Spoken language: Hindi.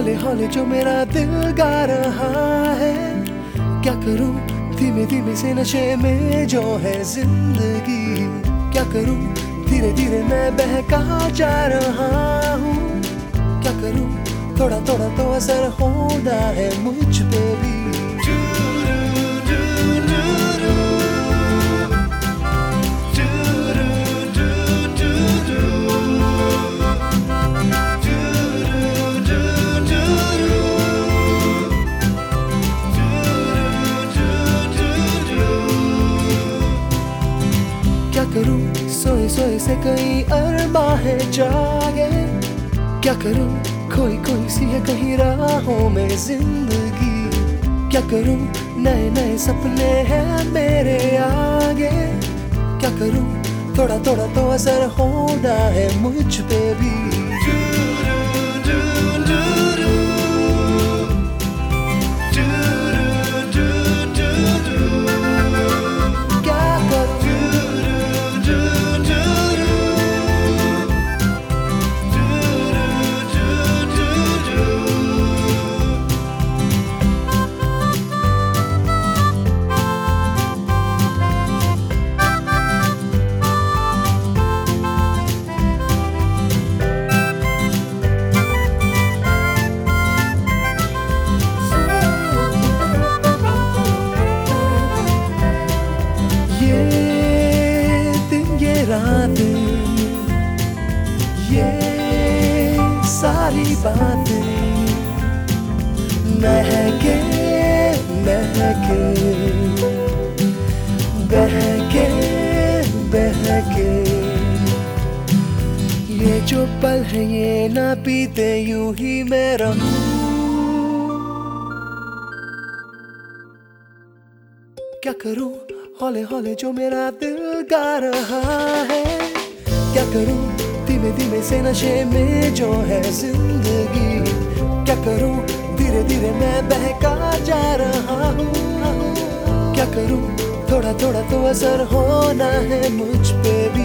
हौले हौले जो मेरा दिल गा रहा है। क्या करूं धीमे धीमे से नशे में जो है जिंदगी, क्या करूं धीरे धीरे मैं बहका जा रहा हूँ। क्या करूं थोड़ा थोड़ा तो असर होना है मुझ पे भी। क्या करूं सोए सोए से कई अरमा है जागे। क्या करूं खोई खोई सी है कहीं राहों में जिंदगी। क्या करूं नए नए सपने हैं मेरे आगे। क्या करूं थोड़ा थोड़ा तो असर होना है मुझ पे भी। ये सारी बातें महके महके बहके बहके, ये जो पल है ये ना बीते यूं ही मैं रहूं। क्या करूं हौले हौले जो मेरा दिल गा रहा है। क्या करूं धीमे धीमे से नशे में जो है जिंदगी। क्या करूं धीरे धीरे मैं बहका जा रहा हूँ। क्या करूं थोड़ा थोड़ा तो असर होना है मुझ पे भी।